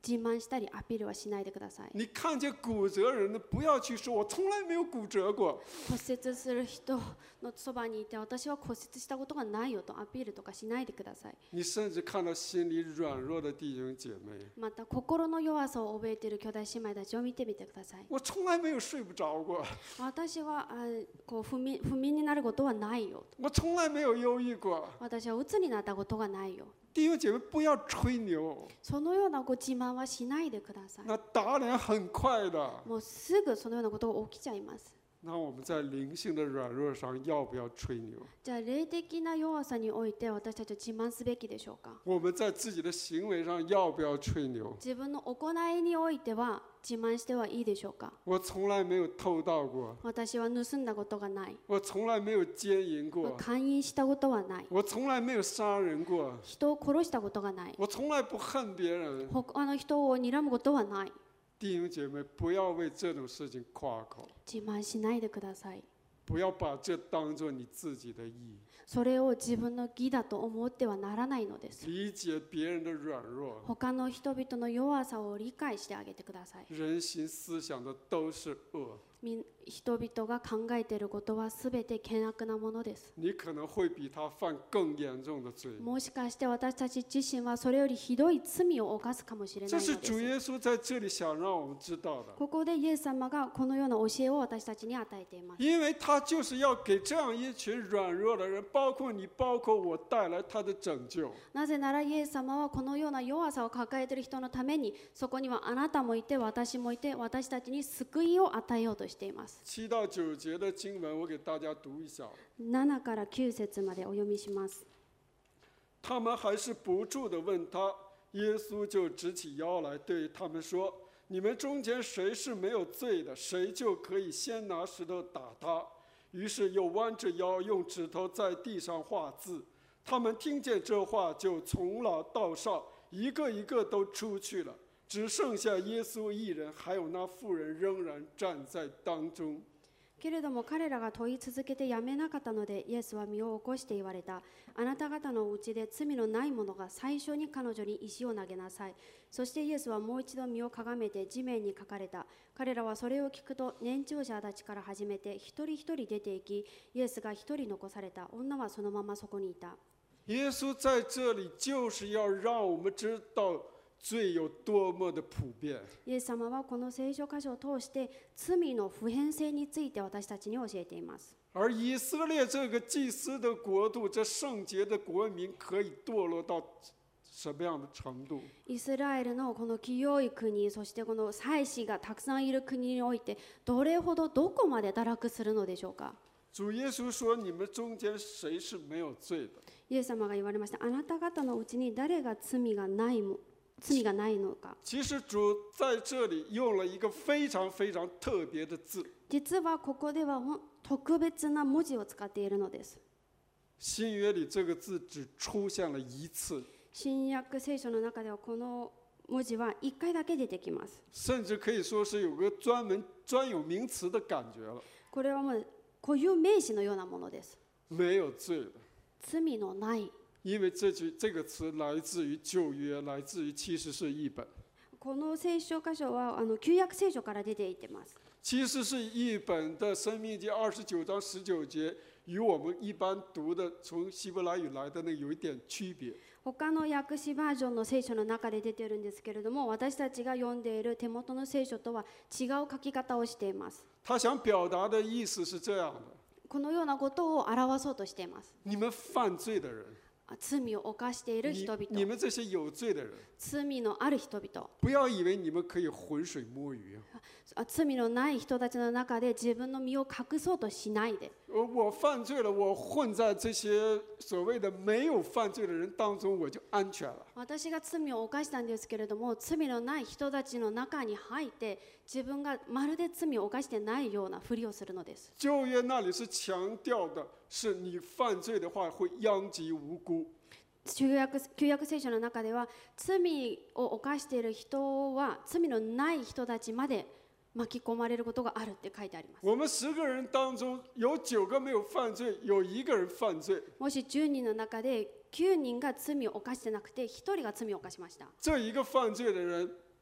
自慢したりアピールはしないでください。 你看见骨折人呢，不要去说我从来没有骨折过。 骨折する人のそばにいて私は骨折したことがないよとアピールとかしないでください。 你甚至看到心里软弱的弟兄姐妹， また心の弱さを覚えている兄弟姉妹たちを見てみてください。 我从来没有睡不着过， 私はあこう不眠不眠になることはないよ。 我从来没有忧郁过。 私は鬱になったことがないよ。 弟兄姐妹，不要吹牛， そのようなご自慢はしないでください。 那打脸很快的。 もうすぐそのようなことが起きちゃいます。 那我们在灵性的软弱上要不要吹牛？ じゃあ霊的な弱さにおいて私たちは自慢すべきでしょうか。 我们在自己的行为上要不要吹牛？ 自分の行いにおいては自慢してはいいでしょうか。 我从来没有偷盗过， 私は盗んだことがない。 我从来没有奸淫过， 姦淫したことはない。 我从来没有杀人过， 人を殺したことがない。 我从来不恨别人。 他の人を睨むことはない。 弟兄姐妹，不要为这种事情夸口， 自慢しないでください。 不要把这当作你自己的义。 それを自分の義だと思ってはならないのです。 理解别人的软弱， 他の人々の弱さを理解してあげてください。 人心思想的都是恶。 人々が考えていることはすべて険悪なものです。 你可能会比他犯更严重的罪。 もしかして私たち自身はそれよりひどい罪を犯すかもしれない这のです。 是主耶稣在这里想让我们知道的。 ここでイエス様がこのような教えを私たちに与えています。 因为他就是要给这样一群软弱的人，包括你，包括我，带来他的拯救。 なぜならイエス様はこのような弱さを抱えている人のために、そこにはあなたもいて私もいて、私たちに救いを与えようとしています。 七到九节的经文，我给大家读一下。 ななからきゅう節までお読みします。 他们还是不住地问他，耶稣就直起腰来对他们说：“你们中间谁是没有罪的，谁就可以先拿石头打他。”于是又弯着腰用指头在地上画字。他们听见这话，就从老到少一个一个都出去了，只剩下耶稣一人，还有那妇人仍然站在当中。 けれども彼らが問い続けてやめなかったので、イエスは身を起こして言われた。あなた方のうちで罪のない者が最初に彼女に石を投げなさい。そしてイエスはもう一度身をかがめて地面に書かれた。彼らはそれを聞くと年長者たちから始めて一人一人出て行き、イエスが一人残された。女はそのままそこにいた。 耶稣在这里就是要让我们知道罪有多么的普遍。 イエス様はこの聖書箇所を通して罪の普遍性について私たちに教えています。 而以色列这个祭司的国度，这圣洁的国民，可以堕落到什么样的程度？ イスラエルのこの清い国、そしてこの祭司がたくさんいる国において、どれほどどこまで堕落するのでしょうか。 主耶稣说：“你们中间谁是没有罪的？” イエス様が言われました。あなた方のうちに誰が罪がないも罪がないのか。 其实主在这里用了一个非常非常特别的字。 実はここでは特別な文字を使っているのです。 新约里这个字只出现了一次。 新約聖書の中ではこの文字は一回だけ出てきます。 甚至可以说是有个专门专有名词的感觉了。 これはもう固有名詞のようなものです。 没有罪的。 罪のない。 因为这句这个词来自于旧约，来自于七十士译本。 この聖書箇所はあの旧約聖書から出ていてます。 七十士译本的申命记二十九章十九节，与我们一般读的从希伯来语来的那有一点区别。 他の訳詞バージョンの聖書の中で出ているんですけれども、私たちが読んでいる手元の聖書とは違う書き方をしています。 他想表達的意思是这样的。 このようなことを表そうとしています。 你们犯罪的人。 罪を犯している人々。 你们这些有罪的人。 罪のある人々。 不要以为你们可以浑水摸鱼。 罪のない人たちの中で自分の身を隠そうとしないで。 我犯罪了，我混在这些所谓的没有犯罪的人当中，我就安全了。 私が罪を犯したんですけれども、罪のない人たちの中に入って自分がまるで罪を犯してないようなふりをするのです。 旧約那里是強調的是你犯罪的話會殃及無辜。 旧約、旧約聖書の中では罪を犯している人は罪のない人たちまで巻き込まれることがあるって書いてあります。 我们十个人当中有九个没有犯罪，有一个人犯罪。 もしじゅうにんの中できゅうにんが罪を犯してなくてひとりが罪を犯しました。 这一个犯罪的人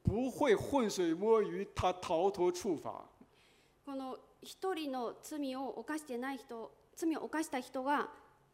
不会浑水摸鱼，他逃脱处罚。 この一人の罪を犯してない人、罪を犯した人が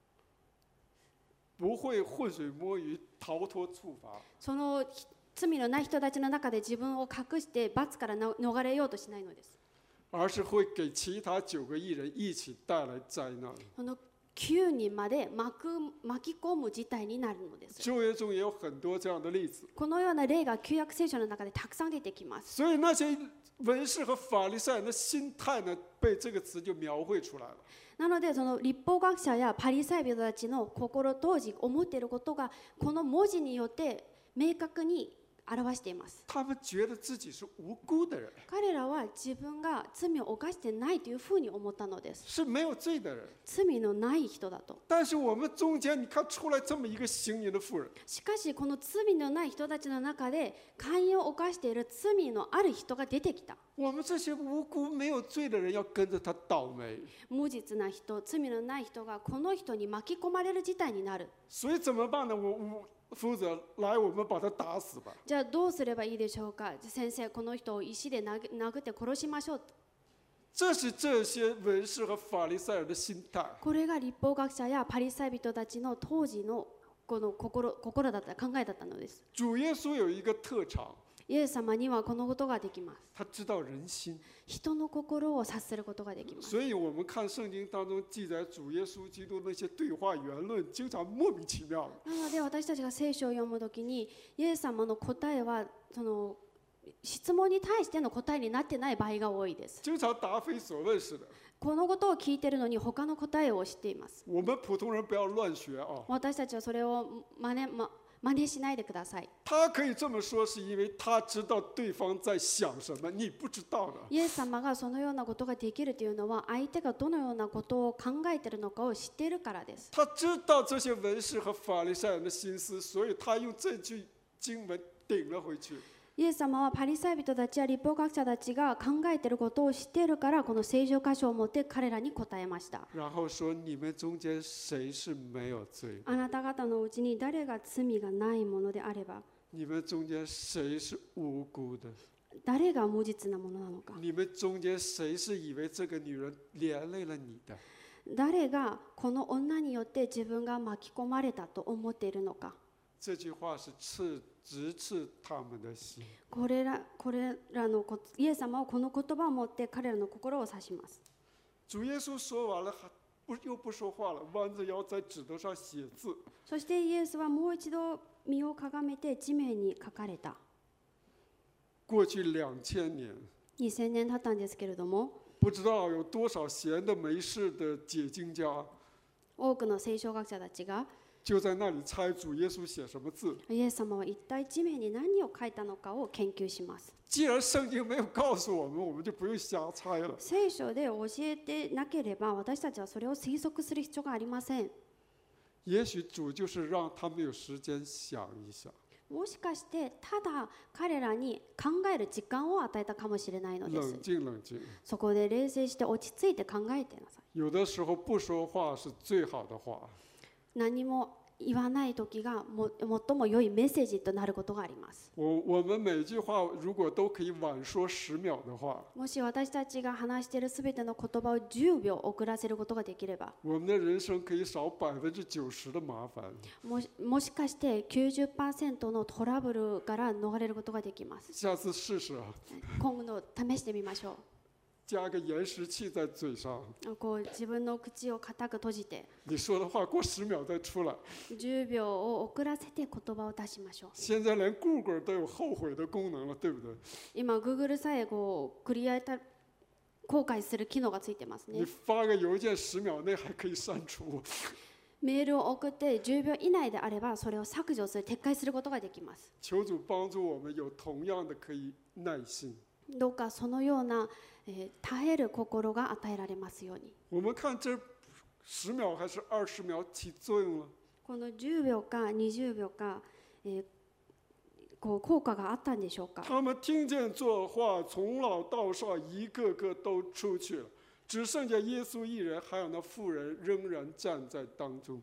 不会浑水摸鱼，逃脱处罚。 その罪のない人たちの中で自分を隠して罰から逃れようとしないのです。 而是会给其他九个艺人一起带来灾難。 そのきゅうにんまで巻く巻き込む事態になるのです。 旧约中也有很多这样的例子。 このような例が旧約聖書の中でたくさん出てきます。 所以那些文士和法利赛人的心态呢，被这个词就描绘出来了。 なのでその立法学者やパリサイ人たちの心、当時思っていることがこの文字によって明確に表しています。 他们觉得自己是無辜的人， 彼らは自分が罪を犯してないというふうに思ったのです。 是没有罪的人。 罪のない人だと。 但是我们中间，你看出来这么一个行淫的妇人。 しかしこの罪のない人たちの中で姦淫を犯している罪のある人が出てきた。 我们这些无辜没有罪的人要跟着他倒霉。 無実な人、罪のない人がこの人に巻き込まれる事態になる。 所以怎么办呢？我我夫子来，我们把他打死吧。 じゃあどうすればいいでしょうか。先生、この人を石で殴って殺しましょう。 这是这些文士和法利赛人的心态。 これが立法学者やパリサイ人たちの当時のこの心、心だった考えだったのです。 主耶稣有一个特长。 イエス様にはこのことができます。 他知道人心。 人の心を察することができます。 所以我们看圣经当中记载主耶稣基督那些对话言论，经常莫名其妙。 なので私たちが聖書を読むときに、イエス様の答えはその質問に対しての答えになってない場合が多いです。 经常答非所问似的。 このことを聞いているのに他の答えを知っています。 我们普通人不要乱学啊。 私たちはそれを真似、ま真似しないでください。 他可以这么说，是因为他知道对方在想什么，你不知道的。 イエス様がそのようなことができるというのは、相手がどのようなことを考えているのかを知っているからです。 他知道这些文士和法利赛人的心思，所以他用这句经文顶了回去。 イエス様はパリサイ人たちや立法学者たちが考えていることを知っているから、この聖書箇所を持って彼らに答えました。 然後說：你們中間誰是沒有罪？ あなた方のうちに誰が罪がないものであれば、 你們中間誰是無辜的？ 誰が無実なものなのか。 你們中間誰是以為這個女人連累了你的？ 誰がこの女によって自分が巻き込まれたと思っているのか。 這句話是刺直刺他們的心。 これらこれらのイエス様はこの言葉を持って彼らの心を指します。 主耶穌說完了，不又不說話了，彎着腰在指頭上寫字。 そしてイエスはもう一度身をかがめて地面に書かれた。 過去兩千年。 にせんねん経ったんですけれども、 不知道有多少閒的沒事的解經家。 多くの聖書学者たちが就在那里猜主耶穌寫什麼字。 イエス様は一体地面に何を書いたのかを研究します。 既然聖經沒有告訴我們，我們就不用瞎猜了。 聖書で教えてなければ、私たちはそれを推測する必要がありません。 也許主就是讓他們有時間想一想。 もしかしてただ彼らに考える時間を与えたかもしれないのです。 冷静冷靜。 そこで冷静して落ち着いて考えてなさい。 有的時候不說話是最好的話。 何も言わない時がも最も良いメッセージとなることがあります。 我我們每句話如果都可以晚說十秒的話， もし私たちが話しているすべての言葉をじゅうびょう遅らせることができれば、 我們的人生可以少百分之九十的麻煩。 もし、もしかしてきゅうじゅっパーセントのトラブルから逃れることができます。 下次試試啊。 今度試してみましょう。 加個延時器在嘴上。 こう自分の口を固く閉じて。 你說的話過十秒再出來。 じゅうびょうを遅らせて言葉を出しましょう。 現在連 Google 都有後悔的功能了，對不對？ 今 Google さえこうクリアた後悔する機能がついてますね。 你發個郵件十秒內還可以刪除。 メールを送ってじゅうびょう以内であればそれを削除する、撤回することができます。 求主幫助我們有同樣的可以耐心。 どうかそのような、えー、耐える心が与えられますように。 我們看這十秒還是二十秒起作用了？ このじゅうびょうかにじゅうびょうか、えー、こう効果があったんでしょうか。 他們聽見這話，從老到少一個個都出去了，只剩下耶穌一人，還有那婦人仍然站在當中。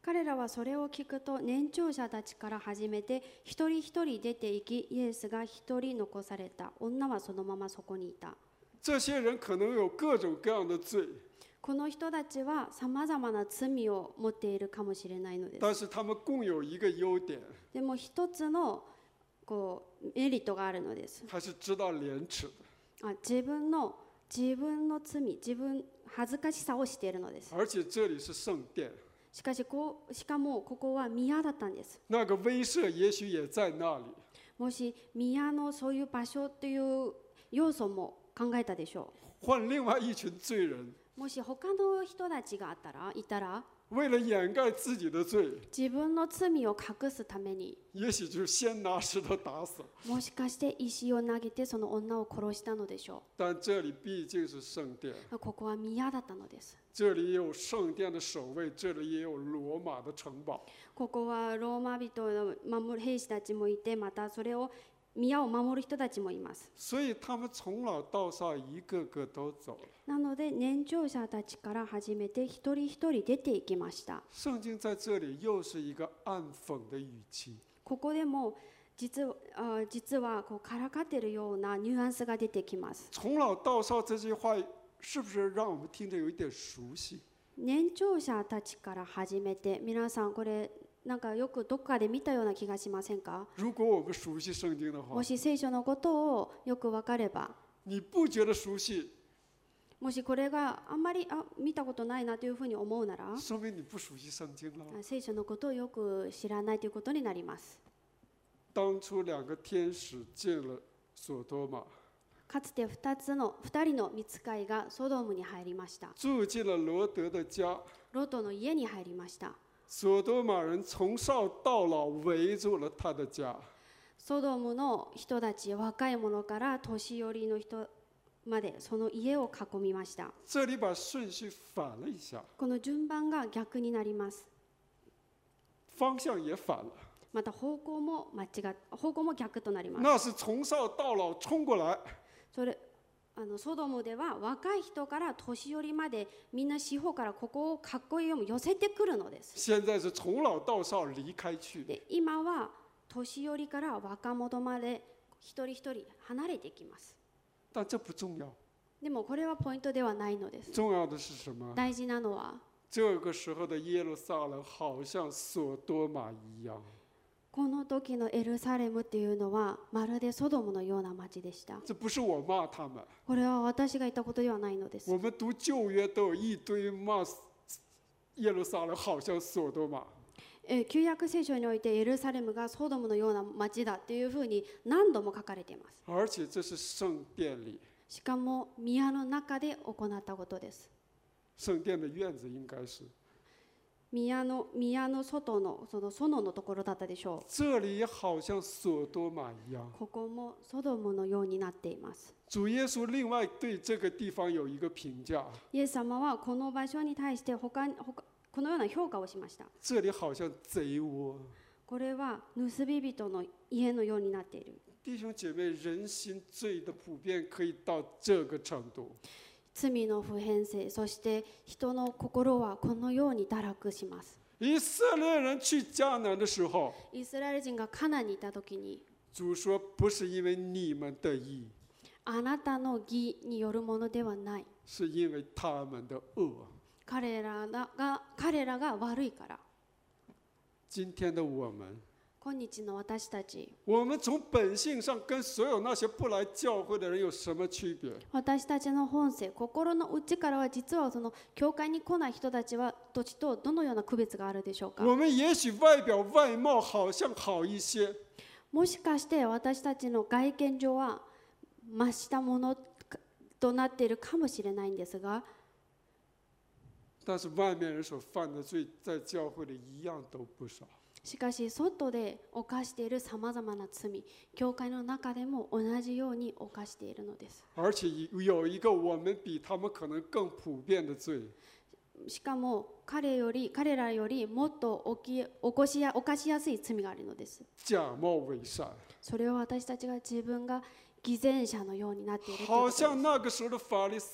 彼らはそれを聞くと年長者たちから始めて一人一人出て行き、イエスが一人残された。女はそのままそこにいた。 这些人可能有各种各样的罪， この人たちはさまざまな罪を持っているかもしれないのです。 但是他们共有一个优点， でも一つのこうメリットがあるのです。 他是知道廉耻的， あ自分の自分の罪、自分恥ずかしさをしているのです。 而且这里是圣殿， しかしこうしかもここは宮だったんです。 那个威慑也许也在那里。 もし宮のそういう場所という要素も考えたでしょ换另外一群罪人， う。もし他の人たちがあったらいたら、 为了掩盖自己的罪， 自分の罪を隠すために、 也许就先拿石头打死。 もしかして石を投げてその女を殺したのでしょ但这里毕竟是圣殿， う。ここは宮だったのです。 这里也有圣殿的守卫，这里也有罗马的城堡。 ここはローマ人の守る兵士たちもいて、またそれを宮を守る人たちもいます。 所以他们从老到少一个个都走了。 なので年長者たちから始めて一人一人出ていきました。 圣经在这里又是一个暗讽的语气。 ここでも実はあ実はこうからかっているようなニュアンスが出てきます。 从老到少这句话是不是让我们听着有一点熟悉？ 年長者たちから始めて、皆さんこれなんかよくどっかで見たような気がしませんか？ 如果我们熟悉圣经的话， もし聖書のことをよく分かれば、 你不觉得熟悉， もしこれがあんまりあ見たことないなというふうに思うなら、 说明你不熟悉圣经了。 聖書のことをよく知らないということになります。 当初两个天使进了索多玛， かつて二つの二人の御使いがソドムに入りました。 住进了罗德的家。 ロトの家に入りました。 索多玛人从少到老围住了他的家。 ソドムの人たち、若い者から年寄りの人までその家を囲みました。 这里把顺序反了一下， この順番が逆になります。 方向也反了。 また方向も間違っ方向も逆となります。 那是从少到老冲过来， それあのソドムでは若い人から年寄りまでみんな四方からここを囲いを寄せてくるのです。 现在是从老到少离开去。 で今は年寄りから若者まで一人一人離れていきます。 但这不重要， でもこれはポイントではないのです。 重要的是什么？ 大事なのは、 这个时候的耶路撒冷好像索多玛一样。 この時のエルサレムっていうのはまるでソドムのような町でした。 这不是我骂他们， これは私が言ったことではないのです。 我们读旧约都有一堆骂耶路撒冷好像索多玛。 え旧約聖書においてエルサレムがソドムのような町だっていうふうに何度も書かれています。 而且这是圣殿里， しかも宮の中で行ったことです。 圣殿的院子应该是。 宮の宮の外のその園のところだったでしょう。 这里也好像索多玛一样。 ここもソドムのようになっています。 主耶稣另外对这个地方有一个评价。 イエス様はこの場所に対して他に他このような評価をしました。 这里好像贼窝。 これは盗み人の家のようになっている。 弟兄姐妹，人心罪的普遍可以到这个程度。 罪の普遍性、そして人の心はこのように堕落します。 以色列人去迦南的时候， イスラエル人がカナンにいた時に、 主说不是因为你们的义， あなたの義によるものではない。 是因为他们的恶。 彼らが彼らが悪いから。 今天的我们， 今日の私たち、 我们从本性上跟所有那些不来教会的人有什么区别？ 私たちの本性、心の内からは実はその教会に来ない人たちは土地とどのような区別があるでしょうか。 我们也许外表外貌好像好一些， もしかして私たちの外見上は増したものとなっているかもしれないんですが、 但是外面人所犯的罪，在教会里一样都不少。 しかし外で犯しているさまざまな罪、教会の中でも同じように犯しているのです。 而且有一个我们比他们可能更普遍的罪。 しかも彼より彼らよりもっと起き起こしや犯しやすい罪があるのです。 假冒伪善。 それは私たちが自分が偽善者のようになっているというこ好とです。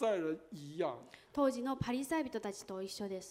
像那个时候的法利赛人一样。 当時のパリサイ人たちと一緒です。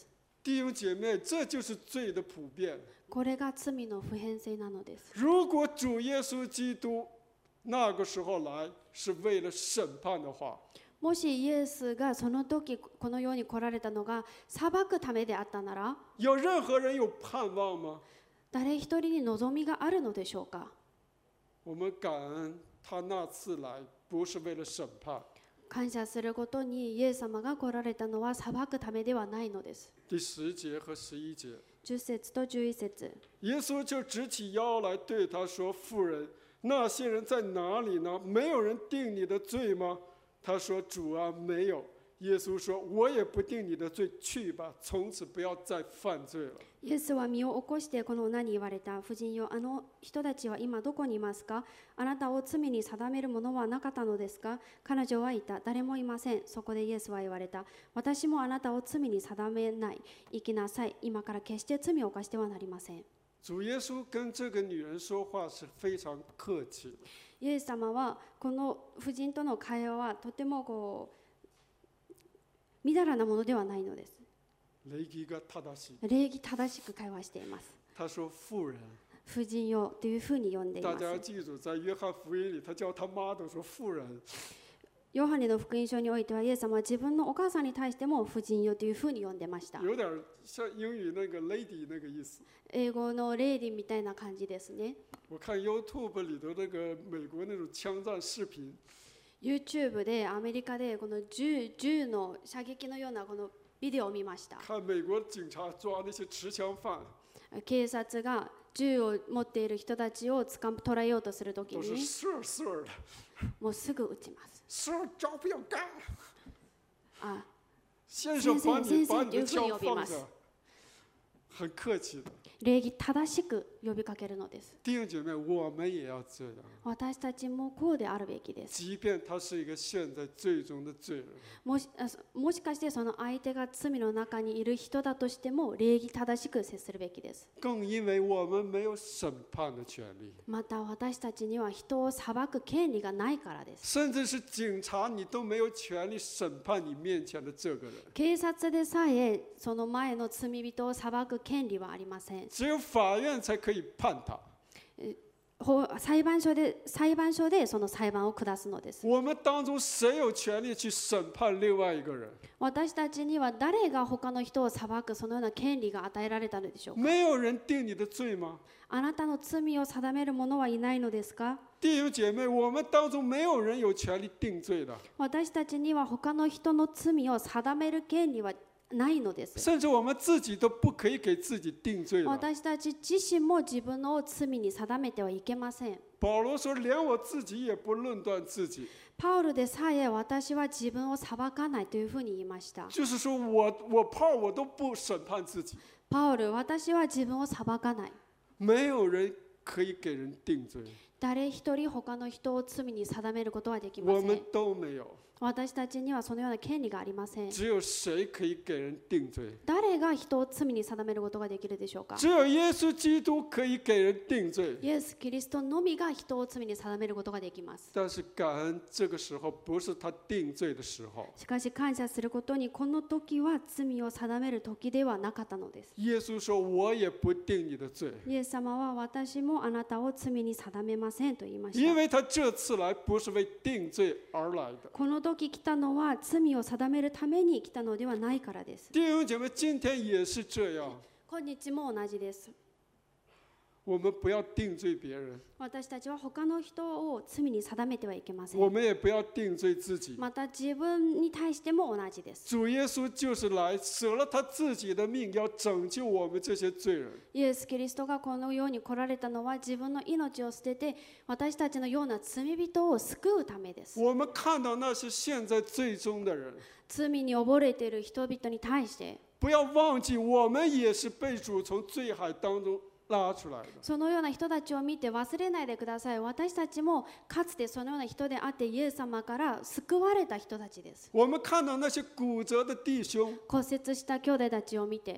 弟兄姐妹，这就是罪的普遍。 これが罪の普遍性なのです。 如果主耶稣基督那个时候来是为了审判的话， もしイエスがその時この世に来られたのが裁くためであったなら、 有任何人有盼望吗？ 誰一人に望みがあるのでしょうか。 我们感恩他那次来不是为了审判。 感謝することにイエス様が来られたのは裁くためではないのです。 第十节和十一节， じゅっ節とじゅういち節。 耶稣就直起腰来对他说：“妇人，那些人在哪里呢？没有人定你的罪吗？”他说：“主啊，没有。”耶稣说：“我也不定你的罪，去吧，从此不要再犯罪了。” イエスは身を起こしてこの女に言われた。婦人よ、あの人たちは今どこにいますか？あなたを罪に定めるものはなかったのですか？彼女は言った。誰もいません。そこでイエスは言われた。私もあなたを罪に定めない。生きなさい。今から決して罪を犯してはなりません。 主耶稣跟这个女人说话是非常客气的。 イエス様はこの婦人との会話はとてもこうみだらなものではないのです。 礼儀が正しい。 礼儀正しく会話しています。 他说：“妇人。” 婦人よというふうに呼んでいま大家要す。 记住，在约翰福音里，他叫他妈都说妇人。 ヨハネの福音書においてはイエス様は自分のお母さんに対しても婦人よというふうに呼んでました。 有点像英语那个 lady 那个意思。 英語のレイディみたいな感じですね。 我看 YouTube 里头那个美国那种枪战视频， YouTube でアメリカでこの銃、銃の射撃のようなこのビデオを見ました。 看美国警察抓那些持枪犯， 警察が銃を持っている人たちを捕ま捉えようとするとき都是に sir sir 的もうすぐ撃ちます。 ，sir 招不要干。 あ、 先生把你先生把你的先生枪放下，很客气的。 礼儀正しく呼びかけるのです。 弟兄姐妹，我们也要这样。 私たちもこうであるべきです。 即便他是一个陷在罪中的罪人， もし、あそもしかしてその相手が罪の中にいる人だとしても礼儀正しく接するべきです。 更因为我们没有审判的权利， また私たちには人を裁く権利がないからです。 甚至是警察，你都没有权利审判你面前的这个人。 警察でさえその前の罪人を裁く権利はありません。 只有法院才可以判他。 法裁判所で裁判所でその裁判を下すのです。 我们当中谁有权利去审判另外一个人？ 私たちには誰が他の人を裁くそのような権利が与えられたのでしょうか。 没有人定你的罪吗？ あなたの罪を定める者はいないのですか？ 弟兄姐妹，我们当中没有人有权利定罪的， 私たちには他の人の罪を定める権利はないのです。 甚至我们自己都不可以给自己定罪的。 私たち自身も自分の罪に定めてはいけません。 保罗说：“连我自己也不论断自己。” パウルでさえ私は自分を裁かないというふうに言いました。 就是说我我泡我都不审判自己。 パウル、私は自分を裁かない。 没有人可以给人定罪， 誰一人他の人を罪に定めることはでき我们ません。 都没有。 私たちにはそのような権利がありません。 只有谁可以给人定罪？ 誰が人を罪に定めることができるでしょうか。 只有耶稣基督可以给人定罪。 イエス・キリストのみが人を罪に定めることができます。 但是感恩这个时候不是他定罪的时候。 しかし感謝することにこの時は罪を定める時ではなかったのです。 耶稣说：“我也不定你的罪。” イエス様は私もあなたを罪に定めませんと言いまし因た。 为他这次来不是为定罪而来的。 この時来たのは罪を定めるために来たのではないからです。 弟兄姐妹，今天也是这样。 今日も同じです。 我们不要定罪别人， 私たちは他の人を罪に定めてはいけません。 我们也不要定罪自己。 また自分に対しても同じです。 主耶稣就是来舍了他自己的命，要拯救我们这些罪人。 イエス・キリストがこの世に来られたのは自分の命を捨てて私たちのような罪人を救うためです。 我们看到那些陷在罪中的人， 罪に溺れている人々に対して不要忘记，我们也是被主从罪海当中拉出来的。 そのような人たちを見て忘れないでください。私たちもかつてそのような人であってイエス様から救われた人たちです。 我们看到那些骨折的弟兄， 骨折した兄弟たちを見て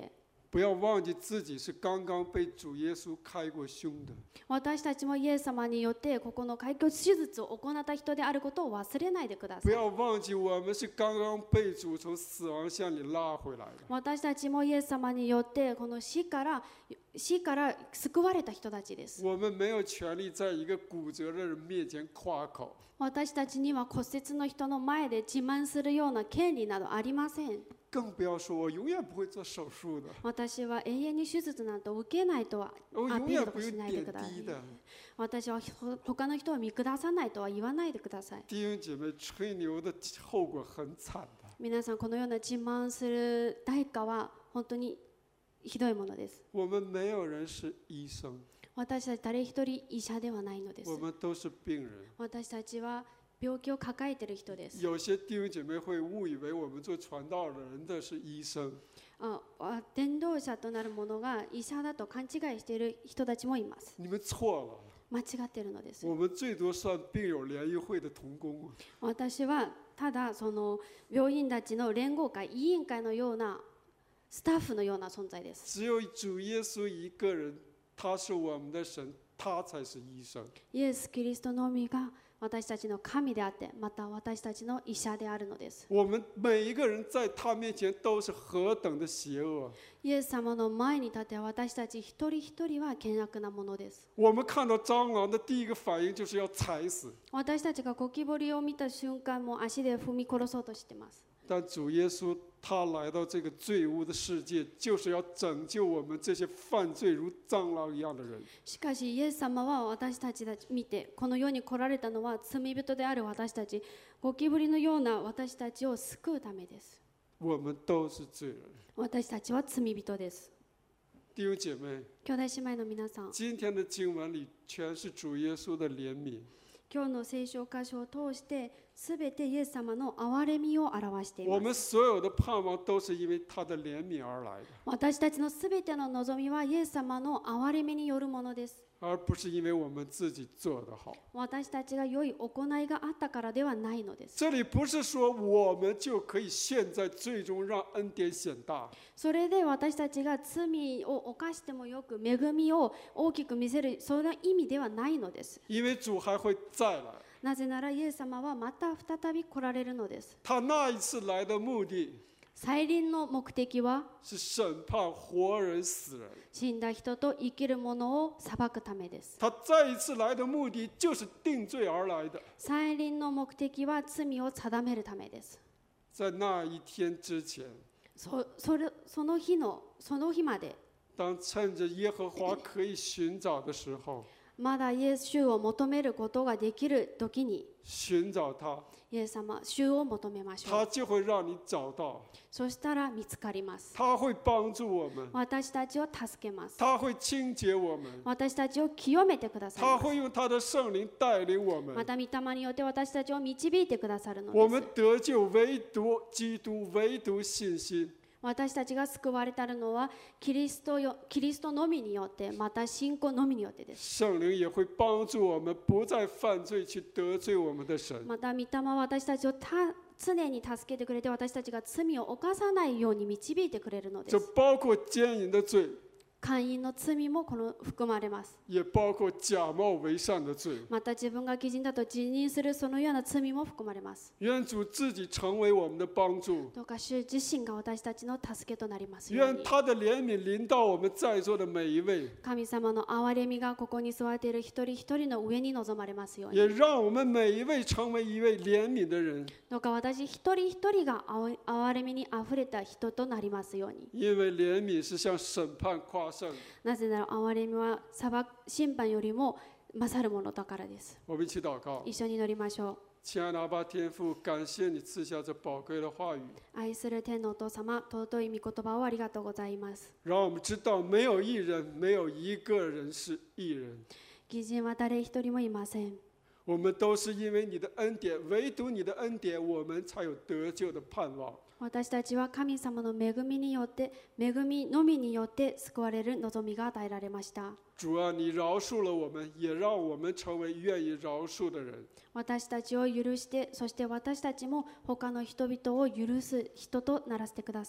不要忘记自己是刚刚被主耶稣开过胸的。 私たちもイエス様によってここの開胸手術を行った人であることを忘れないでください。 不要忘记我们是刚刚被主从死亡线里拉回来的。 私たちもイエス様によってこの死から死から救われた人たちです。 我们没有权利在一个骨折的人面前夸口。 私たちには骨折の人の前で自慢するような権利などありません。 更不要说我永远不会做手术的。 私は永遠に手術なんて受けないとはアピールとかしないでください。私は他の人を見下さないとは言わないでください。 弟兄姐妹，吹牛的后果很惨的。 皆さん、このような自慢する代価は本当にひどいものです。 我们没有人是医生。 私たち誰一人医者ではないのです。 我们都是病人。 私たちは病気を抱えている人です。 有些弟兄姐妹会誤以为我们做传道的人的是医生。 あ、伝道者となる者が医者だと勘違いしている人たちもいます。 你们错了。 間違っているのです。 我们最多算病友联谊会的同工。 私はただその病院たちの連合会、委員会のようなスタッフのような存在です。 只有主耶稣一个人，他是我们的神，他才是医生。 イエス・キリストのみが私たちの神であって、また私たちの医者であるのです。 我们每一个人在他面前都是何等的邪恶。 イエス様の前に立って私たち一人一人は険悪なものです。 我们看到蟑螂的第一个反应就是要踩死。 私たちがゴキブリを見た瞬間、もう足で踏み殺そうとしています。 但主耶稣他来到这个罪污的世界，就是要拯救我们这些犯罪如蟑螂一样的人。 しかしイエス様は私たちを見て、この世に来られたのは罪人である私たち、ゴキブリのような私たちを救うためです。 我们都是罪人。 私たちは罪人です。 弟兄姐妹， 兄弟姉妹の皆さん、 今天的经文里全是主耶稣的怜悯。 今日の聖書箇所を通してすべてイエス様の憐れみを表しています。 我们所有的盼望都是因为他的怜悯而来的。 私たちのすべての望みはイエス様の憐れみによるものです。 而不是因为我们自己做得好。 私たちが良い行いがあったからではないのです。 这里不是说我们就可以陷在最终让恩典显大。 それで私たちが罪を犯してもよく恵みを大きく見せる、その意味ではないのです。 因为主还会再来。 なぜならイエス様はまた再び来られるのです。 他那一次来的目的再臨の目的は是審判活人死人。 死んだ人と生きる者を裁くためです。 他再一次来的目的就是定罪而来的。 再臨の目的は罪を定めるためです。 在那一天之前， そ、それ、その日の、その日まで、 当趁着耶和华可以尋找的時候， まだイエス主を求めることができるときに、 尋找他， イエス様、主を求めましょ他う。 就会讓你找到， そしたら見つかります。 他会幫助我們， 私たちを助けます。 他會清潔我們， 私たちを清めてください他ます。 會用他的聖靈帶領我們。 また御霊によって私たちを導いてくださるの我們です。 得救唯獨基督，唯獨信心。 私たちが救われたのはキリストよ、キリストのみによって、また信仰のみによってです。 聖靈也會幫助我們不再犯罪，去得罪我們的神。 また御霊は私たちをた常に助けてくれて、私たちが罪を犯さないように導いてくれるので這す。 包括奸淫的罪， 姦淫の罪もこの含まれます。 也包括假冒為善的罪。 また自分が義人だと自認するそのような罪も含まれます。 願主自己成為我們的幫助， どうか主自身が私たちの助けとなりますように。 願他的憐憫臨到我們在座的每一位， 神様の憐れみがここに座っている一人一人の上に臨まれますように。 也讓我們每一位成為一位憐憫的人。 どうか私一人一人が憐憐れみにあふれた人となりますように。 因為憐憫是向審判誇勝。 なぜなら憐れみは裁く審判よりも勝るものだからです。 我們一起禱告。 一緒に祈りましょう。 親愛的阿爸天父，感謝你賜下這寶貴的話語， 愛する天のお父様、尊い御言葉をありがとうございます。 讓我們知道沒有一人，沒有一個人是義人。 義人は誰一人もいません。 我們都是因為你的恩典，唯獨你的恩典，我們才有得救的盼望。 私たちは神様の恵みによって、恵みのみによって救われる望みが与えられました。 主啊，你饒恕了我們，也讓我們成為願意饒恕的人。 私たちを許して、そして私たちも他の人々を許す人とならせてください。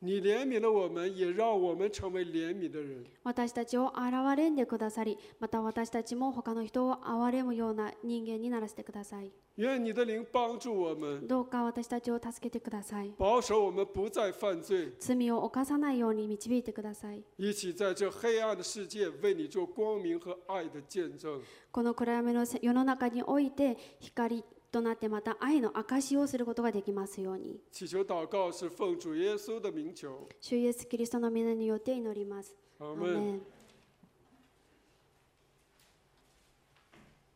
你怜悯了我们，也让我们成为怜悯的人。 私たちを憐れんでくださり、また私たちも他の人を憐れむような人間にならせてください。 愿你的灵帮助我们， どうか私たちを助けてください。 保守我们不再犯罪， 罪を犯さないように導いてください。 一起在这黑暗的世界为你做光明和爱的见证。 この暗闇の世の中において光となってまた愛の証しをすることができますように。 祈求祷告是奉主耶稣的名求。 主イエスキリストの皆によって祈ります。アーメン。